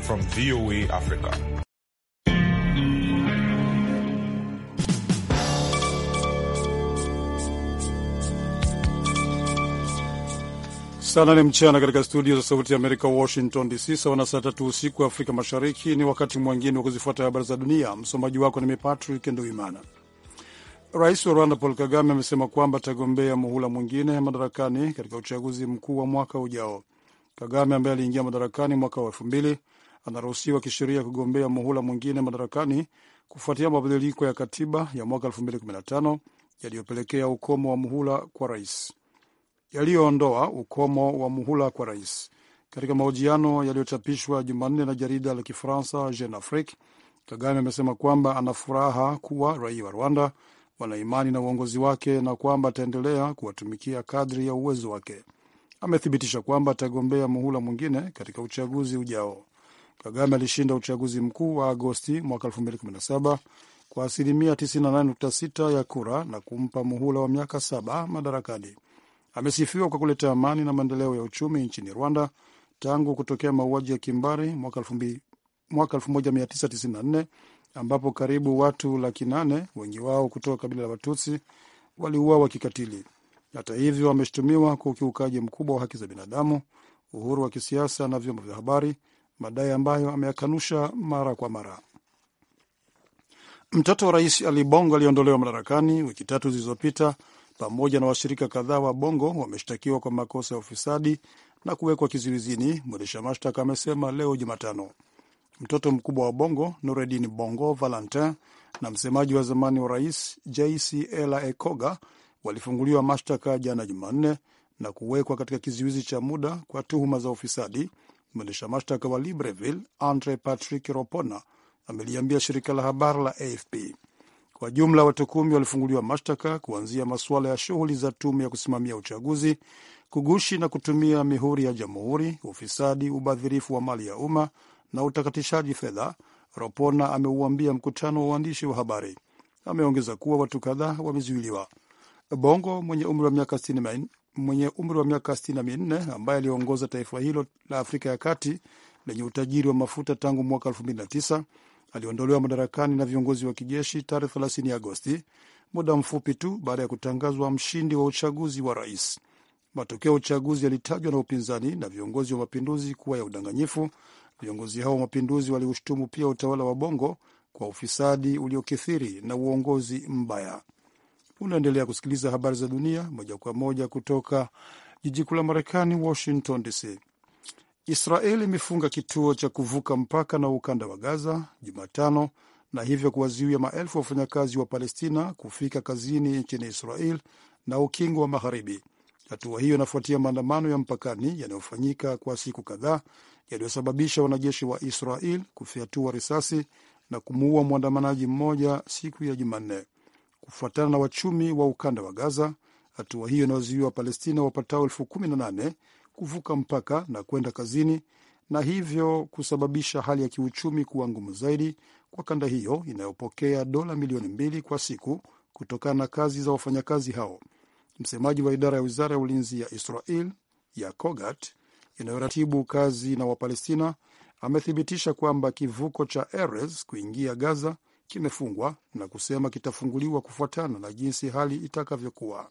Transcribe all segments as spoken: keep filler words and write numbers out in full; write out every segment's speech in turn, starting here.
from V O A Africa. Sana ni mchana katika studio za Sauti ya Amerika, Washington D C, sawa na saa tatu usiku wa Afrika Mashariki. Ni wakati mwingine wa kuzifuata habari za dunia. Msomaji wako ni Patrick Nduimana. Rais wa Rwanda Paul Kagame amesema kwamba atagombea muhula mwingine madarakani katika uchaguzi mkuu wa mwaka ujao. Kagame ambaye aliingia madarakani mwaka wa elfu mbili anaruhusiwa kisheria kugombea muhula mwingine madarakani kufuatia mabadiliko ya katiba ya mwaka elfu mbili kumi na tano yaliyopelekea ukomo wa muhula kwa rais yaliyoondoa ukomo wa muhula kwa rais. Katika mahojiano yaliyochapishwa Jumanne na jarida la Kifaransa Jeune Afrique, Kagame amesema kwamba ana furaha kuwa raia wa Rwanda wana imani na uongozi wake na kwamba ataendelea kuwatumikia kadri ya uwezo wake. Amethibitisha kwamba atagombea muhula mwingine katika uchaguzi ujao. Kagame alishinda uchaguzi mkuu wa Agosti mwaka elfu mbili kumi na saba kwa asilimia tisini na nane nukta sita ya kura na kumpa muhula wa miaka saba madarakani. Amesifiwa kwa kuleta amani na maendeleo ya uchumi nchini Rwanda tangu kutokea mauaji ya kimbari mwaka elfu moja mia tisa tisini na nne ambapo karibu watu laki nane, wengi wao kutoka kabila la Watutsi, waliuawa kikatili. Hata hivyo, ameshutumiwa kwa ukiukaji mkubwa wa haki za binadamu, uhuru wa kisiasa na vyombo vya habari, madai ambayo ameyakanusha mara kwa mara. Mtoto wa rais Ali Bongo aliondolewa madarakani wiki tatu zilizopita, pamoja na washirika kadhaa wa Bongo wameshtakiwa kwa makosa ya ufisadi na kuwekwa kizuizini, mwendesha mashtaka amesema leo Jumatano. Mtoto mkubwa wa Bongo, Nureddin Bongo Valentin, na msemaji wa zamani wa rais J C Ela Ekoga walifunguliwa mashtaka jana Jumanne na kuwekwa katika kizuizi cha muda kwa tuhuma za ufisadi. Mwendesha mashtaka wa Libreville, Andre Patrick Ropona, ameliambia shirika la habari la A F P. Kwa jumla watu kumi walifunguliwa mashtaka kuanzia masuala ya shughuli za tume ya kusimamia uchaguzi, kugushi na kutumia mihuri ya jamhuri, ufisadi, ubadhirifu wa mali ya umma na utakatishaji fedha, Ropona ameuambia mkutano wa waandishi wa habari. Ameongeza kuwa watu kadhaa wamezuiliwa. Bongo mwenye umri wa miaka sitini mwenye umri wa miaka sitini na minne ambaye aliongoza taifa hilo la Afrika ya Kati lenye utajiri wa mafuta tangu mwaka elfu mbili na tisa aliondolewa madarakani na viongozi wa kijeshi tarehe thelathini Agosti, muda mfupi tu baada ya kutangazwa mshindi wa uchaguzi wa rais. Matokeo ya uchaguzi yalitajwa na upinzani na viongozi wa mapinduzi kuwa ya udanganyifu. Viongozi hao wa mapinduzi waliushtumu pia utawala wa Bongo kwa ufisadi uliokithiri na uongozi mbaya. Unaendelea kusikiliza habari za dunia moja kwa moja kutoka jiji kuu la Marekani, Washington D C. Israeli imefunga kituo cha kuvuka mpaka na ukanda wa Gaza Jumatano na hivyo kuwazuia maelfu ya wafanyakazi wa Palestina kufika kazini nchini Israel na ukingo wa Magharibi. Hatua hiyo inafuatia maandamano ya mpakani yanayofanyika kwa siku kadhaa yaliyosababisha wanajeshi wa Israel kufyatua risasi na kumuua mwandamanaji mmoja siku ya Jumanne. Kufuatana na wachumi wa ukanda wa Gaza, hatua hiyo inawazuia wa Palestina wapatao elfu kumi na nane kuvuka mpaka na kwenda kazini na hivyo kusababisha hali ya kiuchumi kuwa ngumu zaidi kwa kanda hiyo inayopokea dola milioni mbili kwa siku kutokana na kazi za wafanyakazi hao. Msemaji wa idara ya wizara ya ulinzi ya Israel ya Kogat inayoratibu kazi na Wapalestina amethibitisha kwamba kivuko cha Erez kuingia Gaza kimefungwa na kusema kitafunguliwa kufuatana na jinsi hali itakavyokuwa.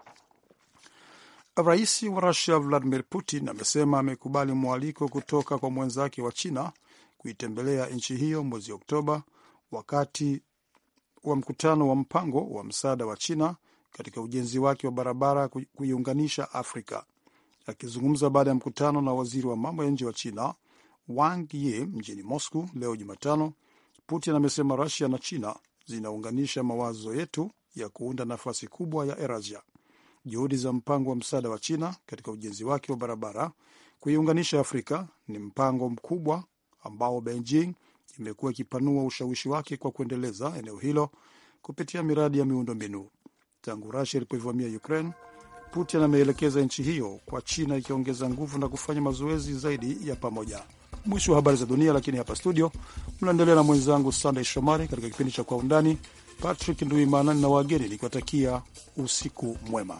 Rais wa Russia Vladimir Putin amesema amekubali mwaliko kutoka kwa mwenzake wa China kuitembelea nchi hiyo mwezi Oktoba wakati wa mkutano wa mpango wa msaada wa China katika ujenzi wake wa barabara kuiunganisha Afrika. Akizungumza baada ya mkutano na waziri wa mambo ya nje wa China Wang Yi mjini Moscow leo Jumatano, Putin amesema Russia na China zinaunganisha mawazo yetu ya kuunda nafasi kubwa ya Eurasia. Juhudi za mpango wa msaada wa China katika ujenzi wake wa barabara kuiunganisha Afrika ni mpango mkubwa ambao Beijing imekuwa ikipanua ushawishi wake kwa kuendeleza eneo hilo kupitia miradi ya miundombinu. Tangu Russia ilipoivamia Ukraine, Putin ameelekeza nchi hiyo kwa China ikiongeza nguvu na kufanya mazoezi zaidi ya pamoja. Mwisho wa habari za dunia, lakini hapa studio mnaendelea na mwenzangu Sunday Shomari katika kipindi cha Kwa Undani. Patrick Nduimana na wageni nikiwatakia usiku mwema.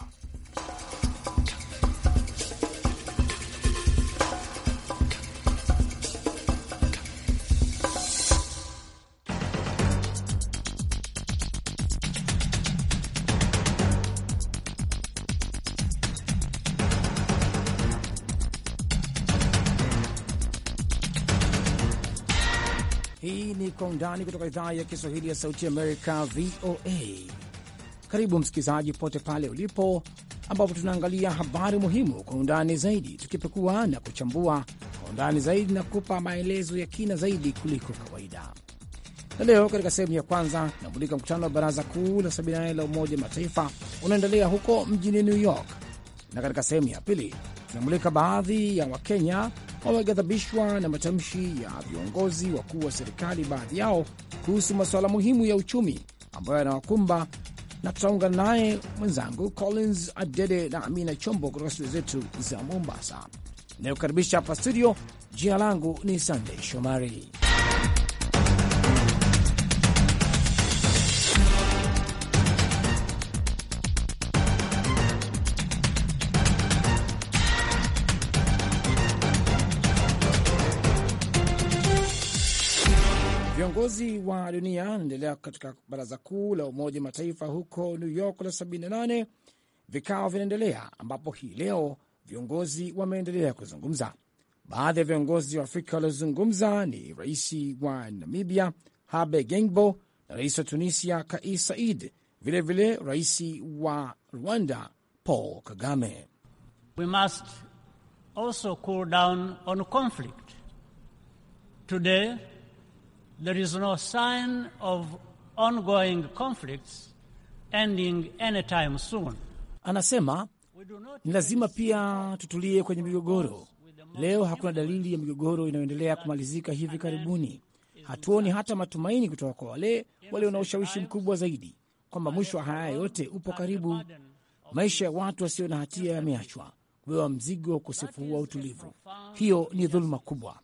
Hii ni Kwa Undani kutoka idhaa ya Kiswahili ya Sauti Amerika, V O A. Karibu msikilizaji pote pale ulipo, ambapo tunaangalia habari muhimu kwa undani zaidi, tukipekua na kuchambua kwa undani zaidi na kupa maelezo ya kina zaidi kuliko kawaida. Na leo katika sehemu ya kwanza tunamulika mkutano wa Baraza Kuu la sabini na nane la Umoja Mataifa unaendelea huko mjini New York, na katika sehemu ya pili tunamulika baadhi ya Wakenya wameghadhabishwa na matamshi ya viongozi wakuu wa serikali, baadhi yao kuhusu masuala muhimu ya uchumi ambayo yanawakumba, na tutaungana naye mwenzangu Collins Adede na Amina Chombo kutoka studio zetu za Mombasa. Nayokaribisha hapa studio, jina langu ni Sunday Shomari. Viongozi wa dunia wanaendelea katika Baraza Kuu la Umoja Mataifa huko New York la sabini na nane. Vikao vinaendelea ambapo hii leo viongozi wameendelea kuzungumza. Baadhi ya viongozi wa Afrika waliozungumza ni rais wa Namibia Habe Geingob na rais wa Tunisia Kais Saied, vilevile rais wa Rwanda Paul Kagame. We must also cool down on conflict. Today there is no sign of ongoing conflicts ending anytime soon. Anasema ni lazima pia tutulie kwenye migogoro. Leo hakuna dalili ya migogoro inayoendelea kumalizika hivi karibuni. Hatuoni hata matumaini kutoka kwa wale wale wana ushawishi mkubwa zaidi kwamba mwisho wa haya yote upo karibu. Maisha ya watu wasio na hatia yameachwa kubeba mzigo wa ukosefu wa utulivu. Hiyo ni dhuluma kubwa.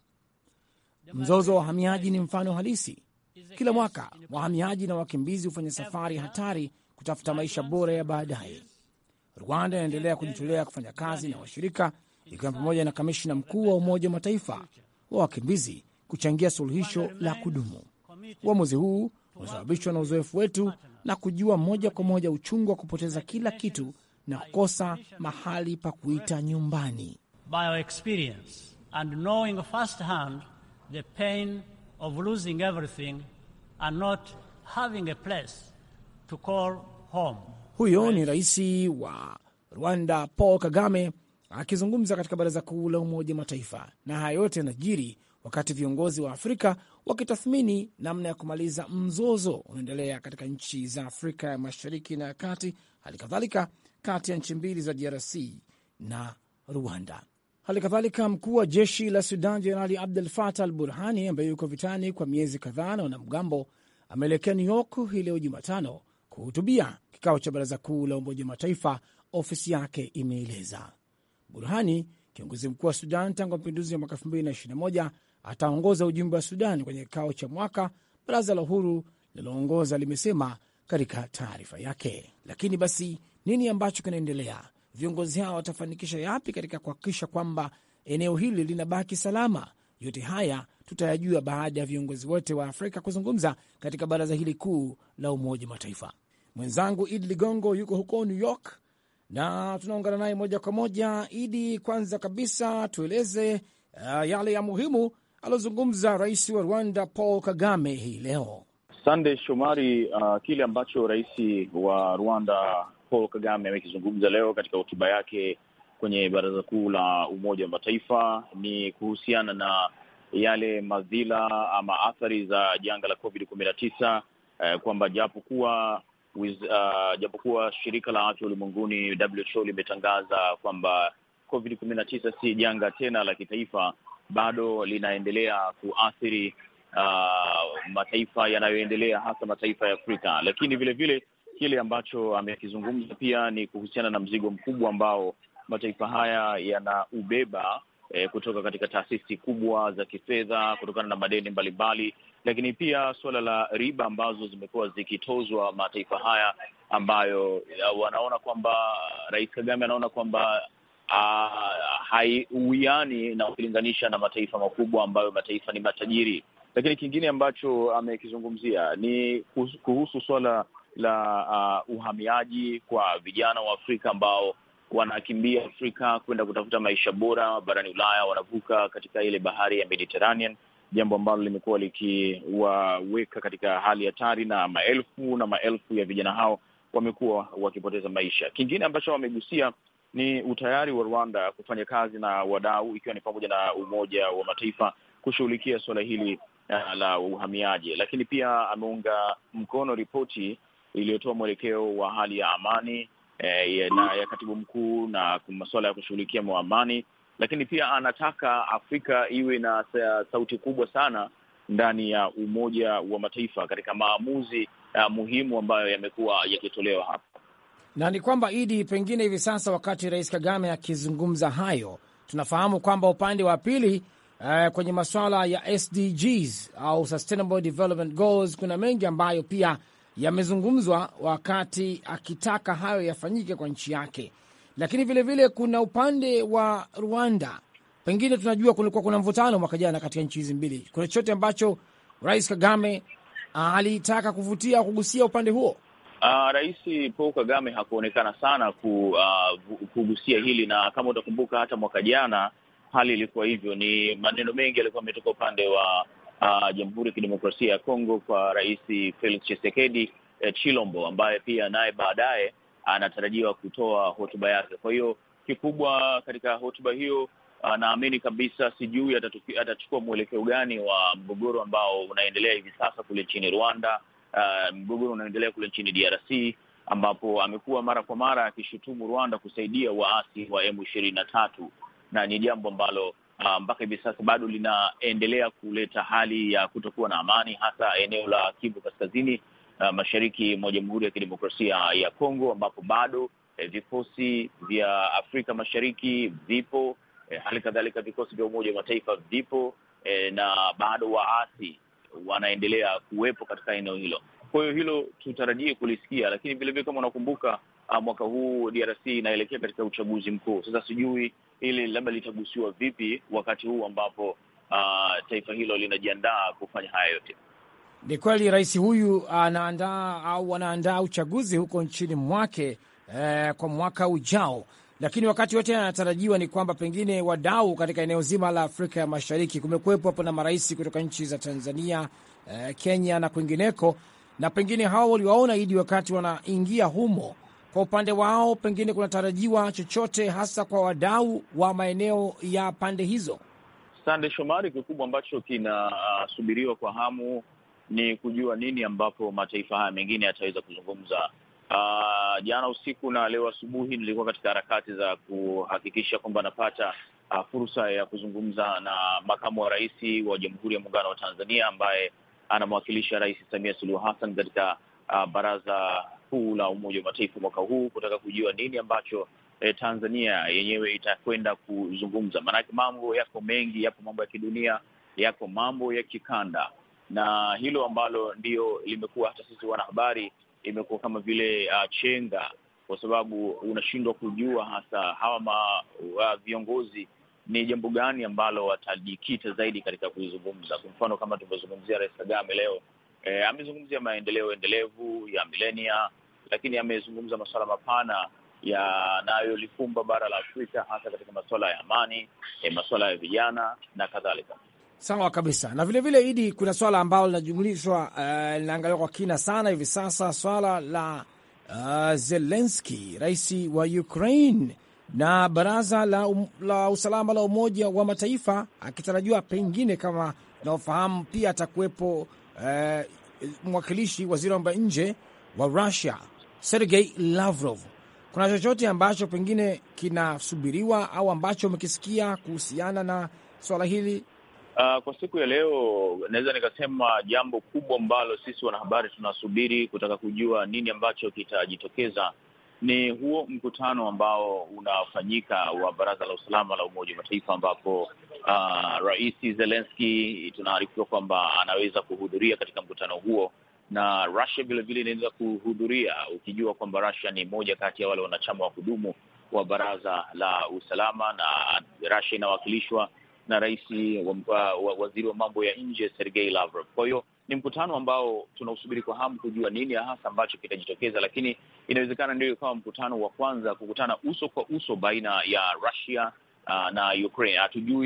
Mzozo wa wahamiaji ni mfano halisi. Kila mwaka wahamiaji na wakimbizi hufanya safari hatari kutafuta maisha bora ya baadaye. Rwanda inaendelea kujitolea kufanya kazi na washirika, ikiwa pamoja na kamishna mkuu wa Umoja wa Mataifa wa wakimbizi kuchangia suluhisho la kudumu. Uamuzi huu unasababishwa na uzoefu wetu na kujua moja kwa moja uchungu wa kupoteza kila kitu na kukosa mahali pa kuita nyumbani. By our experience and knowing firsthand the pain of losing everything and not having a place to call home. Huyo ni rais wa Rwanda Paul Kagame akizungumza katika Baraza Kuu la Umoja Mataifa, na haya yote yanajiri wakati viongozi wa Afrika wakitathmini namna ya kumaliza mzozo unaendelea katika nchi za Afrika ya Mashariki na Kati, hali kadhalika kati ya nchi mbili za D R C na Rwanda. Hali kadhalika mkuu wa jeshi la Sudan Jenerali Abdel Fattah al-Burhani, ambaye yuko vitani kwa miezi kadhaa na wanamgambo, ameelekea New York hii leo Jumatano kuhutubia kikao cha Baraza Kuu la Umoja wa Mataifa, ofisi yake imeeleza. Burhani, kiongozi mkuu wa Sudan tangu mapinduzi ya mwaka elfu mbili na ishirini na moja, ataongoza ujumbe wa Sudan kwenye kikao cha mwaka, baraza la uhuru linaloongoza limesema katika taarifa yake. Lakini basi nini ambacho kinaendelea? Viongozi hao watafanikisha yapi katika kuhakikisha kwamba eneo hili linabaki salama? Yote haya tutayajua baada ya viongozi wote wa Afrika kuzungumza katika baraza hili kuu la Umoja wa Mataifa. Mwenzangu Idi Ligongo yuko huko New York na tunaungana naye moja kwa moja. Idi, kwanza kabisa tueleze uh, yale ya muhimu alozungumza rais wa Rwanda Paul Kagame hii leo. Sunday Shomari, uh, kile ambacho rais wa Rwanda Paul Kagame amekizungumza leo katika hotuba yake kwenye Baraza Kuu la Umoja wa Mataifa ni kuhusiana na yale madhila ama athari za janga la covid kumi na tisa, eh, kwamba japokuwa uh, japokuwa shirika la afya ulimwenguni W H O limetangaza kwamba covid kumi na tisa si janga tena la kitaifa, bado linaendelea kuathiri uh, mataifa yanayoendelea, hasa mataifa ya Afrika. Lakini vile vile kile ambacho amekizungumza pia ni kuhusiana na mzigo mkubwa ambao mataifa haya yanaubeba eh, kutoka katika taasisi kubwa za kifedha kutokana na madeni mbalimbali, lakini pia suala la riba ambazo zimekuwa zikitozwa mataifa haya, ambayo wanaona kwamba Rais Kagame anaona kwamba uh, haiuiani na kulinganisha na mataifa makubwa ambayo mataifa ni matajiri. Lakini kingine ambacho amekizungumzia ni kuhusu suala la uh, uhamiaji kwa vijana wa Afrika ambao wanakimbia Afrika kwenda kutafuta maisha bora barani Ulaya, wanavuka katika ile bahari ya Mediterranean jambo ambalo limekuwa likiwaweka katika hali hatari, na maelfu na maelfu ya vijana hao wamekuwa wakipoteza maisha. Kingine ambacho wamegusia ni utayari wa Rwanda kufanya kazi na wadau, ikiwa ni pamoja na Umoja wa Mataifa kushughulikia suala hili uh, la uhamiaji. Lakini pia ameunga mkono ripoti iliyotoa mwelekeo wa hali ya amani eh, na ya katibu mkuu na masuala ya kushughulikia amani. Lakini pia anataka Afrika iwe na sauti kubwa sana ndani ya Umoja wa Mataifa katika maamuzi uh, muhimu ambayo yamekuwa yakitolewa hapa. Na ni kwamba Idi, pengine hivi sasa wakati Rais Kagame akizungumza hayo, tunafahamu kwamba upande wa pili uh, kwenye masuala ya S D Gs au Sustainable Development Goals, kuna mengi ambayo pia yamezungumzwa wakati akitaka hayo yafanyike kwa nchi yake. Lakini vile vile kuna upande wa Rwanda, pengine tunajua kulikuwa kuna mvutano mwaka jana katika nchi hizi mbili. Kuna chochote ambacho Rais Kagame uh, alitaka kuvutia kugusia upande huo? Uh, Rais Paul Kagame hakuonekana sana ku, uh, kugusia hili, na kama utakumbuka hata mwaka jana hali ilikuwa hivyo. Ni maneno mengi yalikuwa yametoka upande wa uh, Jamhuri ya Kidemokrasia ya Kongo kwa Rais Felix Tshisekedi eh, Chilombo, ambaye pia naye baadaye anatarajiwa kutoa hotuba yake. Kwa hiyo kikubwa katika hotuba hiyo, uh, naamini kabisa, sijui atachukua mwelekeo gani wa mgogoro ambao unaendelea hivi sasa kule nchini Rwanda. Uh, mgogoro unaendelea kule nchini D R C, ambapo amekuwa mara kwa mara akishutumu Rwanda kusaidia waasi wa M ishirini na tatu, na ni jambo ambalo uh, mpaka hivi sasa bado linaendelea kuleta hali ya kutokuwa na amani, hasa eneo la Kivu Kaskazini, uh, mashariki mwa Jamhuri ya Kidemokrasia ya Kongo, ambapo bado eh, vikosi vya Afrika Mashariki vipo, eh, hali kadhalika vikosi vya Umoja wa Mataifa vipo, eh, na bado waasi wanaendelea kuwepo katika eneo hilo. Kwa hiyo hilo tutarajie kulisikia, lakini vile vile kama unakumbuka, uh, mwaka huu D R C inaelekea katika uchaguzi mkuu. Sasa sijui ili labda litagusiwa vipi wakati huu ambapo uh, taifa hilo linajiandaa kufanya haya yote. Ni kweli rais huyu anaandaa au anaandaa uchaguzi huko nchini mwake eh, kwa mwaka ujao, lakini wakati wote anatarajiwa ni kwamba pengine wadau katika eneo zima la Afrika ya Mashariki, kumekuwepo hapo na marais kutoka nchi za Tanzania, eh, Kenya na kwingineko, na pengine hao waliwaona Idi wakati wanaingia humo. Kwa upande wao pengine kunatarajiwa chochote hasa kwa wadau wa maeneo ya pande hizo? Sande Shomari, kikubwa ambacho kinasubiriwa uh, kwa hamu ni kujua nini ambapo mataifa haya mengine yataweza kuzungumza. Uh, jana usiku na leo asubuhi nilikuwa katika harakati za kuhakikisha kwamba napata uh, fursa ya kuzungumza na makamu wa rais wa Jamhuri ya Muungano wa Tanzania ambaye anamwakilisha Rais Samia Suluhu Hassan katika uh, Baraza Kuu la Umoja wa Mataifa mwaka huu, kutaka kujua nini ambacho eh, Tanzania yenyewe itakwenda kuzungumza. Maanake mambo yako mengi, yapo mambo ya kidunia, yako mambo ya kikanda, na hilo ambalo ndio limekuwa hata sisi wanahabari imekuwa kama vile uh, chenga, kwa sababu unashindwa kujua hasa hawa ma, uh, viongozi ni jambo gani ambalo watajikita zaidi katika kuzungumza. Kwa mfano kama tulivyozungumzia Rais Kagame leo, eh, amezungumzia maendeleo endelevu ya milenia, lakini amezungumza masuala mapana yanayolifumba bara la Afrika, hasa katika masuala ya amani, eh, masuala ya vijana na kadhalika. Sawa kabisa. Na vile vile Idi, kuna swala ambalo linajumlishwa uh, linaangaliwa kwa kina sana hivi sasa, swala la uh, Zelensky, rais wa Ukraine, na baraza la, um, la usalama la Umoja wa Mataifa, akitarajiwa pengine kama tunaofahamu pia atakuwepo uh, mwakilishi waziri wa mambo ya nje wa Russia Sergei Lavrov. Kuna chochote ambacho pengine kinasubiriwa au ambacho umekisikia kuhusiana na swala hili? Uh, kwa siku ya leo naweza nikasema jambo kubwa ambalo sisi wanahabari tunasubiri kutaka kujua nini ambacho kitajitokeza ni huo mkutano ambao unafanyika wa Baraza la Usalama la Umoja wa Mataifa, ambapo uh, Rais Zelensky tunaarifiwa kwamba anaweza kuhudhuria katika mkutano huo, na Russia vile vile inaweza kuhudhuria, ukijua kwamba Russia ni moja kati ya wale wanachama wa kudumu wa Baraza la Usalama, na Russia inawakilishwa na rais wa, wa, waziri wa mambo ya nje Sergei Lavrov. Kwa hiyo ni mkutano ambao tunausubiri kwa hamu kujua nini hasa ambacho kitajitokeza, lakini inawezekana ndio kama mkutano wa kwanza kukutana uso kwa uso baina ya Russia uh, na Ukraine. Hatujui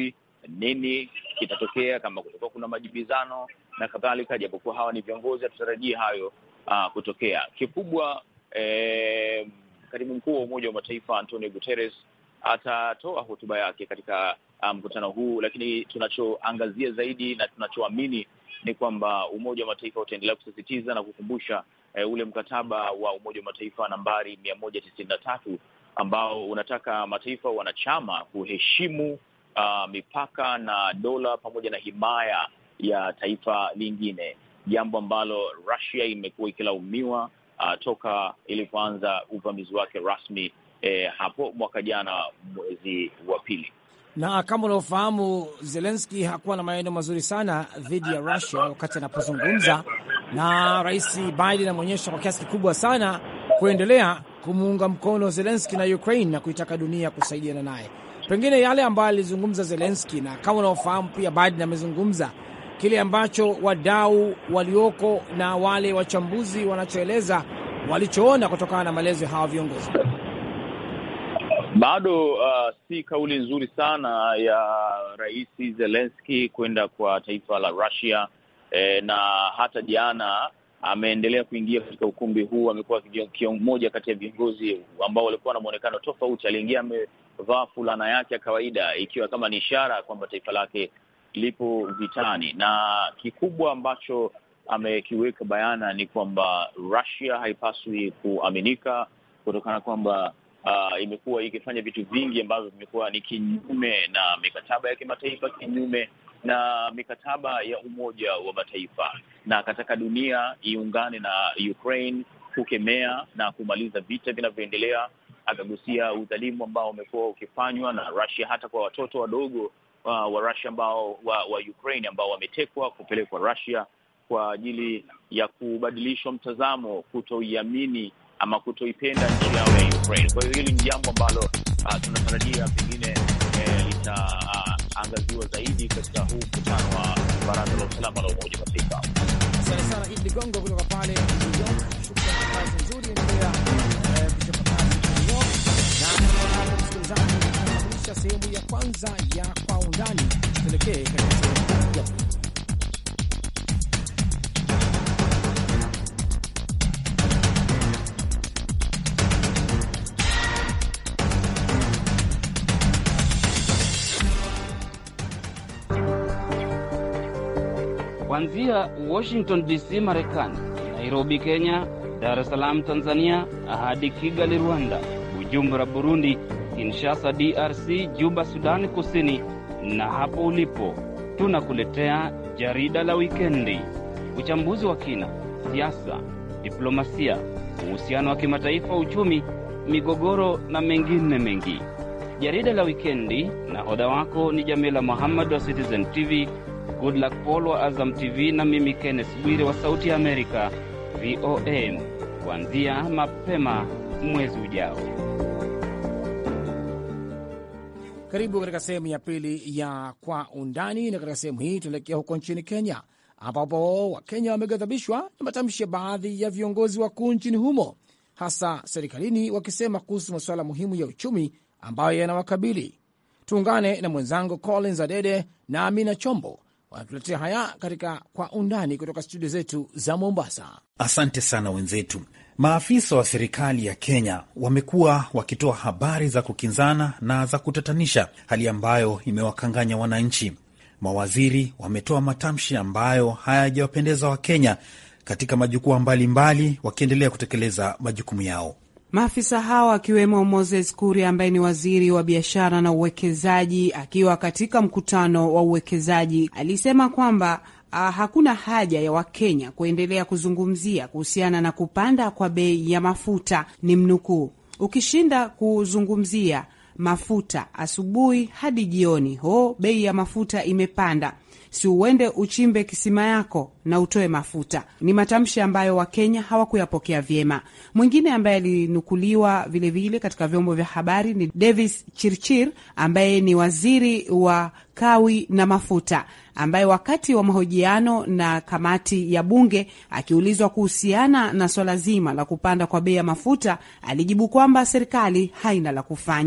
nini kitatokea, kama kutakuwa kuna majibizano na kadhalika, japokuwa hawa ni viongozi, hatutarajii hayo uh, kutokea. Kikubwa eh, katibu mkuu wa Umoja wa Mataifa Antonio Guterres atatoa hotuba yake katika mkutano um, huu, lakini tunachoangazia zaidi na tunachoamini ni kwamba Umoja wa Mataifa utaendelea kusisitiza na kukumbusha eh, ule mkataba wa Umoja wa Mataifa nambari mia moja tisini na tatu ambao unataka mataifa wanachama kuheshimu uh, mipaka na dola pamoja na himaya ya taifa lingine, jambo ambalo Russia imekuwa ikilaumiwa uh, toka ilipoanza uvamizi wake rasmi eh, hapo mwaka jana mwezi wa pili. Na kama unaofahamu, Zelensky hakuwa na maneno mazuri sana dhidi ya Russia wakati anapozungumza, na Rais Biden ameonyesha kwa kiasi kikubwa sana kuendelea kumuunga mkono Zelensky na Ukraine na kuitaka dunia kusaidiana naye. Pengine yale ambayo alizungumza Zelensky, na kama unaofahamu pia Biden amezungumza, kile ambacho wadau walioko na wale wachambuzi wanachoeleza walichoona kutokana na maelezo hawa viongozi. Bado uh, si kauli nzuri sana ya Rais Zelensky kwenda kwa taifa la Russia, eh, na hata jana ameendelea kuingia katika ukumbi huu. Amekuwa mmoja kati ya viongozi ambao walikuwa na muonekano tofauti. Aliingia amevaa fulana yake ya kawaida, ikiwa kama ni ishara kwamba taifa lake lipo vitani, na kikubwa ambacho amekiweka bayana ni kwamba Russia haipaswi kuaminika kutokana kwamba Uh, imekuwa ikifanya vitu vingi ambavyo vimekuwa ni kinyume na mikataba ya kimataifa, kinyume na mikataba ya Umoja wa Mataifa, na kataka dunia iungane na Ukraine kukemea na kumaliza vita vinavyoendelea. Akagusia udhalimu ambao umekuwa ukifanywa na Russia hata kwa watoto wadogo uh, wa Russia ambao wa, wa Ukraine ambao wametekwa kupelekwa Russia kwa ajili ya kubadilishwa mtazamo, kutoiamini ama kutoipenda nchi yao ya Ukraine. Kwa hiyo hili ni jambo ambalo uh, tunatarajia pengine eh, litaangaziwa uh, zaidi katika huu mkutano wa Baraza la Usalama la Umoja wa Mataifa. Asante sana Idi Ligongo kutoka pale New York. Shukrani kwa kazi nzuri endelea kuchapa kazi New York. Na msikilizaji, tunakamilisha sehemu ya kwanza ya Kwa Undani. Tuelekee katika sehemu ya pili. Kuanzia Washington D C Marekani, Nairobi Kenya, Dar es Salaam Tanzania, hadi Kigali Rwanda, Bujumbura Burundi, Kinshasa D R C, Juba Sudani Kusini, na hapo ulipo tunakuletea jarida la wikendi, uchambuzi wa kina, siasa, diplomasia, uhusiano wa kimataifa, uchumi, migogoro na mengine mengi. Jarida la wikendi, nahodha wako ni Jamila Muhammad wa Citizen T V, Goodluck Paul wa Azam T V, na mimi Kenneth Bwire wa Sauti ya Amerika V O A, kuanzia mapema mwezi ujao. Karibu katika sehemu ya pili ya Kwa Undani, na katika sehemu hii tunaelekea huko nchini Kenya, ambapo Wakenya wameghadhabishwa na matamshi ya baadhi ya viongozi wakuu nchini humo, hasa serikalini, wakisema kuhusu masuala muhimu ya uchumi ambayo yanawakabili. Tuungane na mwenzangu Collins Adede na Amina Chombo wanatuletea haya katika Kwa Undani kutoka studio zetu za Mombasa. Asante sana wenzetu. Maafisa wa serikali ya Kenya wamekuwa wakitoa habari za kukinzana na za kutatanisha, hali ambayo imewakanganya wananchi. Mawaziri wametoa matamshi ambayo hayajawapendeza Wakenya katika majukwaa mbalimbali, wakiendelea kutekeleza majukumu yao. Maafisa hawa akiwemo Moses Kuria ambaye ni waziri wa biashara na uwekezaji, akiwa katika mkutano wa uwekezaji, alisema kwamba uh, hakuna haja ya Wakenya kuendelea kuzungumzia kuhusiana na kupanda kwa bei ya mafuta. Ni mnukuu: ukishinda kuzungumzia mafuta asubuhi hadi jioni, ho bei ya mafuta imepanda, si uende uchimbe kisima yako na utoe mafuta. Ni matamshi ambayo Wakenya hawakuyapokea vyema. Mwingine ambaye alinukuliwa vilevile katika vyombo vya habari ni Davis Chirchir ambaye ni waziri wa kawi na mafuta, ambaye wakati wa mahojiano na kamati ya bunge akiulizwa kuhusiana na swala zima la kupanda kwa bei ya mafuta, alijibu kwamba serikali haina la kufanya.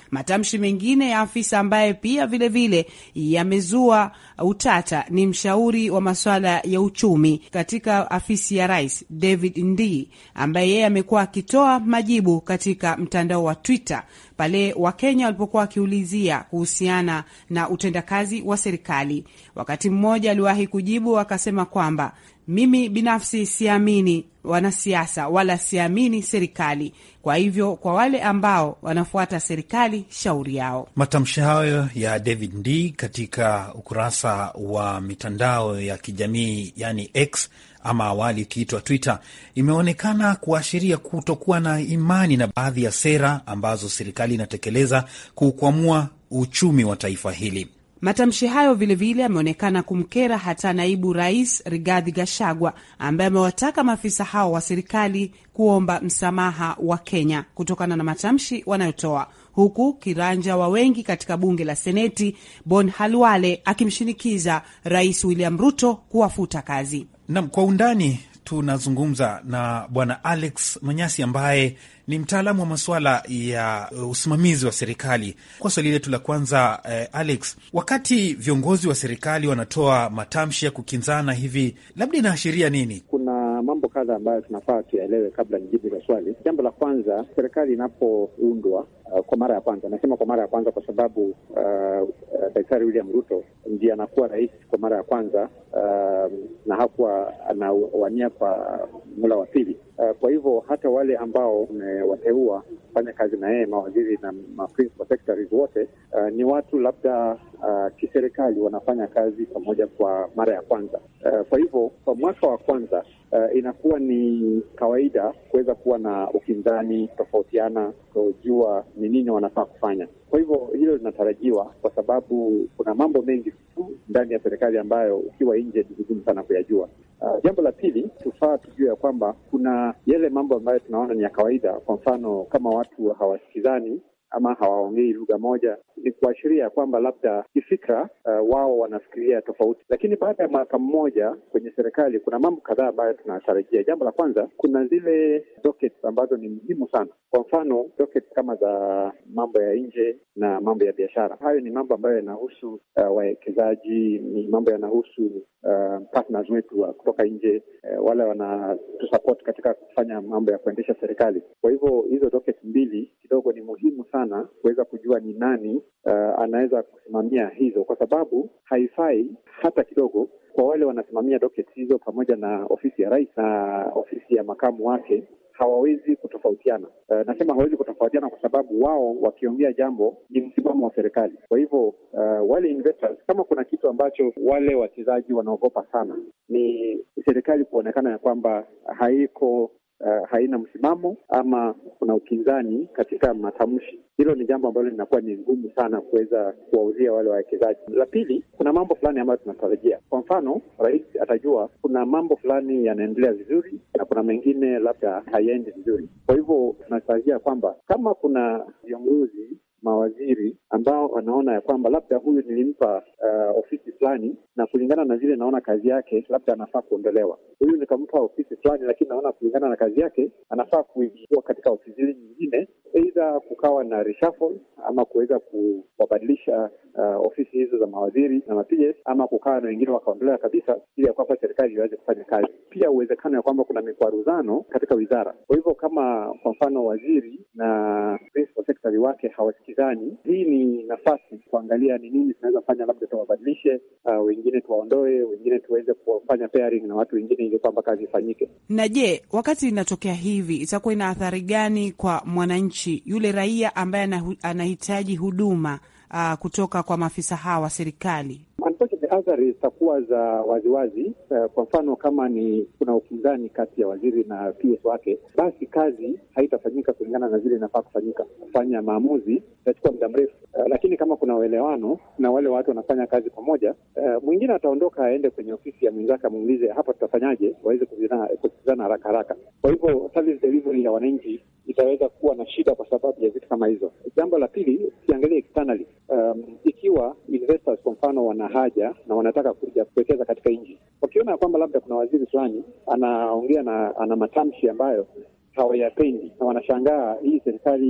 Matamshi mengine ya afisa ambaye pia vilevile yamezua utata ni mshauri wa masuala ya uchumi katika afisi ya rais David Ndii, ambaye yeye amekuwa akitoa majibu katika mtandao wa Twitter pale Wakenya walipokuwa wakiulizia kuhusiana na utendakazi wa serikali. Wakati mmoja aliwahi kujibu akasema kwamba mimi binafsi siamini wanasiasa wala siamini serikali. Kwa hivyo kwa wale ambao wanafuata serikali, shauri yao. Matamshi hayo ya David Ndii katika ukurasa wa mitandao ya kijamii yani X ama awali ikiitwa Twitter, imeonekana kuashiria kutokuwa na imani na baadhi ya sera ambazo serikali inatekeleza kukwamua uchumi wa taifa hili. Matamshi hayo vilevile yameonekana kumkera hata naibu rais Rigathi Gachagua, ambaye amewataka maafisa hao wa serikali kuomba msamaha wa Kenya kutokana na matamshi wanayotoa, huku kiranja wa wengi katika bunge la Seneti Bon Halwale akimshinikiza Rais William Ruto kuwafuta kazi. Na kwa undani tunazungumza na Bwana Alex Manyasi ambaye ni mtaalamu wa masuala ya usimamizi wa serikali. Kwa swali letu la kwanza, eh, Alex, wakati viongozi wa serikali wanatoa matamshi ya kukinzana hivi, labda inaashiria nini? Kuna mambo kadha ambayo tunafaa tuyaelewe kabla nijibu la swali. Jambo la kwanza, serikali inapoundwa uh, kwa mara ya kwanza, nasema kwa mara ya kwanza kwa sababu uh, uh, Daktari William Ruto ndiye anakuwa rais kwa mara ya kwanza uh, na hakuwa anawania kwa mula wa pili. Uh, kwa hivyo hata wale ambao wamewateua kufanya kazi na yeye, mawaziri na ma principal secretaries wote uh, ni watu labda uh, kiserikali wanafanya kazi pamoja kwa mara ya kwanza. Uh, kwa hivyo kwa mwaka wa kwanza uh, inakuwa ni kawaida kuweza kuwa na ukinzani, tofautiana, kujua ni nini wanafaa kufanya. Kwa hivyo hilo linatarajiwa kwa sababu kuna mambo mengi tu ndani ya serikali ambayo ukiwa nje ni vigumu sana kuyajua. Uh, jambo la pili, tufaa tujue ya kwamba kuna yale mambo ambayo tunaona ni ya kawaida. Kwa mfano, kama watu hawasikizani ama hawaongei lugha moja, ni kuashiria kwamba labda kifikra uh, wao wanafikiria tofauti. Lakini baada ya mwaka mmoja kwenye serikali kuna mambo kadhaa ambayo tunatarajia. Jambo la kwanza, kuna zile dockets ambazo ni muhimu sana. Kwa mfano, dockets kama za mambo ya nje na mambo ya biashara. Hayo ni mambo ambayo yanahusu uh, wawekezaji, ni mambo yanahusu uh, partners wetu uh, kutoka nje, uh, wale wanatusupport katika kufanya mambo ya kuendesha serikali. Kwa hivyo hizo dockets mbili kidogo ni muhimu sana kuweza kujua ni nani uh, anaweza kusimamia hizo, kwa sababu haifai hata kidogo kwa wale wanasimamia dockets hizo pamoja na ofisi ya rais na ofisi ya makamu wake hawawezi kutofautiana. Uh, nasema hawawezi kutofautiana kwa sababu wao wakiongea jambo ni msimamo wa serikali. Kwa hivyo uh, wale investors, kama kuna kitu ambacho wale wachezaji wanaogopa sana ni serikali kuonekana ya kwamba haiko Uh, haina msimamo ama kuna ukinzani katika matamshi. Hilo ni jambo ambalo linakuwa ni ngumu sana kuweza kuwauzia wale wawekezaji. La pili, kuna mambo fulani ambayo tunatarajia. Kwa mfano, rais atajua kuna mambo fulani yanaendelea vizuri na kuna mengine labda hayaendi vizuri. Kwa hivyo tunatarajia kwamba kama kuna viongozi, mawaziri ambao wanaona ya kwamba labda huyu nilimpa uh, ofisi fulani na kulingana na vile naona kazi yake labda anafaa kuondolewa. Huyu nikampa ofisi fulani lakini naona kulingana na kazi yake anafaa kuingia katika ofisi nyingine, aidha kukawa na reshuffle ama kuweza kuwabadilisha uh, ofisi hizo za mawaziri na ma-P S ama kukawa na wengine wakaondolewa kabisa ili ya kwamba serikali iweze kufanya kazi. Pia uwezekano ya kwamba kuna mikwaruzano katika wizara. Kwa hivyo kama kwa mfano waziri na principal secretary wake hawasikizani, hii ni nafasi kuangalia ni nini tunaweza fanya, labda tuwabadilishe, uh, wengine tuwaondoe, wengine tuweze kufanya pairing na watu wengine ili kwamba kazi ifanyike. Na je, wakati inatokea hivi itakuwa ina athari gani kwa mwananchi, yule raia ambaye anahitaji huduma uh, kutoka kwa maafisa hawa wa serikali? Athari zitakuwa za waziwazi. Uh, kwa mfano kama ni kuna ukinzani kati ya waziri na P S wake, basi kazi haitafanyika kulingana na vile inafaa kufanyika. Kufanya maamuzi itachukua muda mrefu. Uh, lakini kama kuna uelewano na wale watu wanafanya kazi pamoja, uh, mwingine ataondoka aende kwenye ofisi ya mwenzake amuulize hapa tutafanyaje, waweze kusikizana haraka haraka. Kwa hivyo service delivery ya wananchi itaweza kuwa na shida kwa sababu ya vitu kama hizo. Jambo la pili, ukiangalia externally, um, ikiwa investors kwa mfano wana haja na wanataka kuja kuwekeza katika nchi, wakiona kwamba labda kuna waziri fulani anaongea na ana matamshi ambayo hawayapendi na wanashangaa hii serikali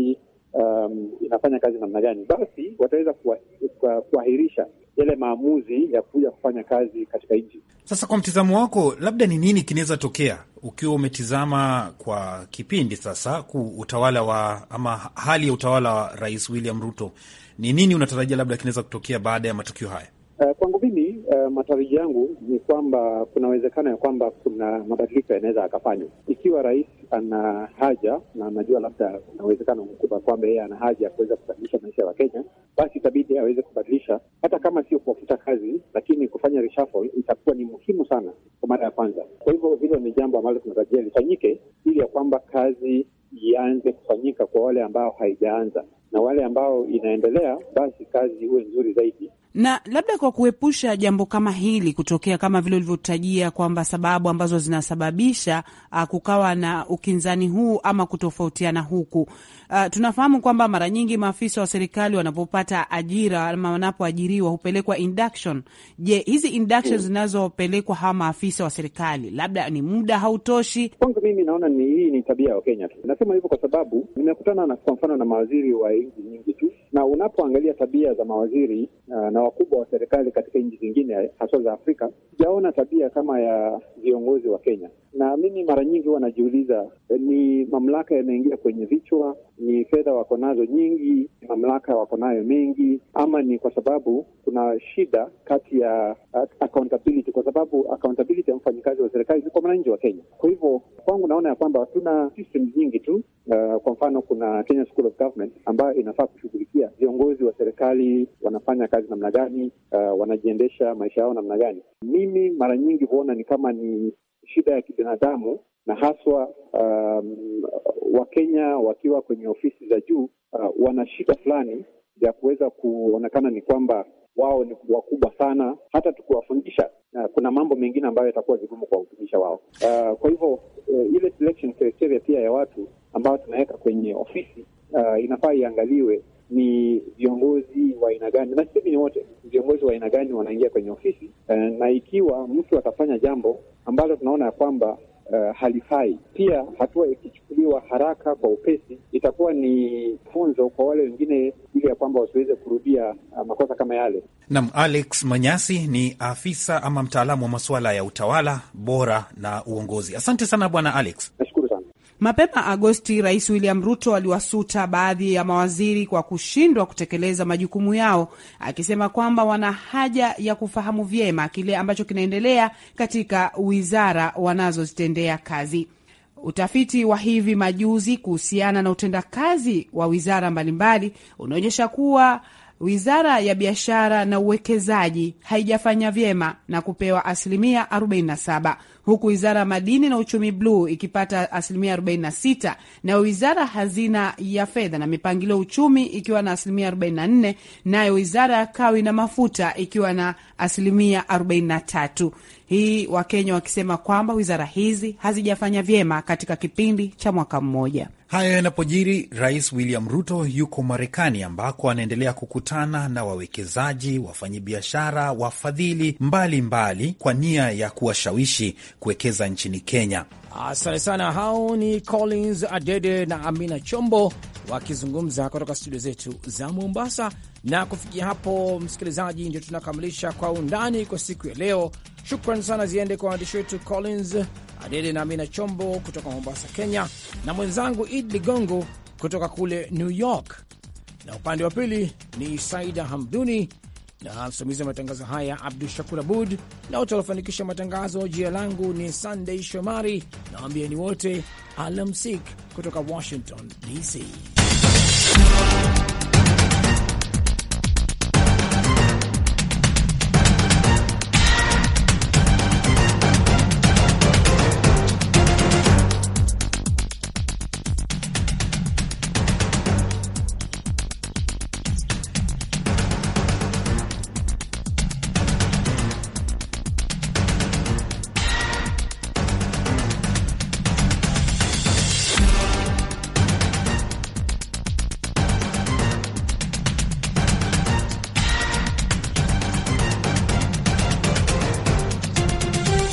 um, inafanya kazi namna gani, basi wataweza kuahirisha yale maamuzi ya kuja kufanya kazi katika nchi. Sasa kwa mtizamo wako, labda ni nini kinaweza tokea ukiwa umetizama kwa kipindi sasa ku utawala wa ama hali ya utawala wa Rais William Ruto, ni nini unatarajia labda kinaweza kutokea baada ya matukio haya? Uh, kwangu mimi uh, matarajio yangu ni kwamba kuna uwezekano ya kwamba kuna mabadiliko yanaweza akafanywa ikiwa rais ana haja, na anajua labda kuna uwezekano mkubwa kwamba yeye ana haja ya kuweza kubadilisha maisha ya Wakenya, basi itabidi aweze kubadilisha, hata kama sio kuwafuta kazi, lakini kufanya reshuffle itakuwa ni muhimu sana kwa mara ya kwanza. Kwa hivyo hilo ni jambo ambalo tunatarajia lifanyike, ili ya kwamba kazi ianze kufanyika kwa wale ambao haijaanza, na wale ambao inaendelea, basi kazi iwe nzuri zaidi. Na labda kwa kuepusha jambo kama hili kutokea, kama vile ulivyotajia kwamba sababu ambazo zinasababisha uh, kukawa na ukinzani huu ama kutofautiana huku, uh, tunafahamu kwamba mara nyingi maafisa wa serikali wanapopata ajira ama wanapoajiriwa hupelekwa induction. Je, hizi inductions zinazopelekwa hawa maafisa wa serikali labda ni muda hautoshi? Kwanza mimi naona ni hii ni tabia ya Kenya tu. Nasema hivyo kwa sababu nimekutana na kwa mfano na mawaziri wa nchi nyingi tu, na unapoangalia tabia za mawaziri uh, na wakubwa wa serikali katika nchi zingine hasa za Afrika, sijaona tabia kama ya viongozi wa Kenya. Na mimi mara nyingi huwa najiuliza, ni mamlaka yanaingia kwenye vichwa, ni fedha wako nazo nyingi, ni mamlaka wako nayo mengi, ama ni kwa sababu kuna shida kati ya accountability, kwa sababu accountability ya mfanyikazi wa serikali ni kwa mwananchi wa Kenya. Kwa hivyo kwangu naona ya kwamba tuna systems nyingi tu. Uh, kwa mfano kuna Kenya School of Government ambayo inafaa kushughulikia viongozi wa serikali wanafanya kazi namna gani, uh, wanajiendesha maisha yao namna gani. Mimi mara nyingi huona ni kama ni shida ya kibinadamu, na haswa um, Wakenya wakiwa kwenye ofisi za juu uh, wana shida fulani ya kuweza kuonekana ni kwamba wao ni wakubwa sana. Hata tukiwafundisha uh, kuna mambo mengine ambayo yatakuwa vigumu kwa kutumisha wao. Uh, kwa hivyo uh, ile selection criteria pia ya watu ambao tunaweka kwenye ofisi uh, inafaa iangaliwe ni viongozi wa aina gani, na sisi ni wote viongozi wa aina gani wanaingia kwenye ofisi. Uh, na ikiwa mtu atafanya jambo ambalo tunaona ya kwamba uh, halifai, pia hatua ikichukuliwa haraka kwa upesi, itakuwa ni funzo kwa wale wengine, ili ya kwamba wasiweze kurudia uh, makosa kama yale. Naam, Alex Manyasi ni afisa ama mtaalamu wa masuala ya utawala bora na uongozi. Asante sana Bwana Alex. Nashukuru sana. Mapema Agosti, Rais William Ruto aliwasuta baadhi ya mawaziri kwa kushindwa kutekeleza majukumu yao, akisema kwamba wana haja ya kufahamu vyema kile ambacho kinaendelea katika wizara wanazozitendea kazi. Utafiti wa hivi majuzi kuhusiana na utendakazi wa wizara mbalimbali unaonyesha kuwa Wizara ya Biashara na Uwekezaji haijafanya vyema na kupewa asilimia arobaini na saba, huku Wizara ya Madini na Uchumi Bluu ikipata asilimia arobaini na sita, na Wizara Hazina ya Fedha na Mipangilio Uchumi ikiwa na asilimia arobaini na nne, nayo Wizara ya Kawi na Mafuta ikiwa na asilimia arobaini na tatu. Hii Wakenya wakisema kwamba wizara hizi hazijafanya vyema katika kipindi cha mwaka mmoja. Hayo yanapojiri, Rais William Ruto yuko Marekani ambako anaendelea kukutana na wawekezaji, wafanyabiashara, wafadhili mbalimbali kwa nia ya kuwashawishi kuwekeza nchini Kenya. Asante sana. Hao ni Collins Adede na Amina Chombo wakizungumza kutoka studio zetu za Mombasa. Na kufikia hapo, msikilizaji, ndio tunakamilisha Kwa Undani kwa siku ya leo. Shukran sana ziende kwa waandishi wetu Collins Adede na Amina Chombo kutoka Mombasa, Kenya, na mwenzangu Id Ligongo kutoka kule New York, na upande wa pili ni Saida Hamduni, na msimamizi wa matangazo haya Abdul Shakur Abud, na wote waliofanikisha matangazo. Jina langu ni Sunday Shomari, na waambieni wote alamsik kutoka Washington D C.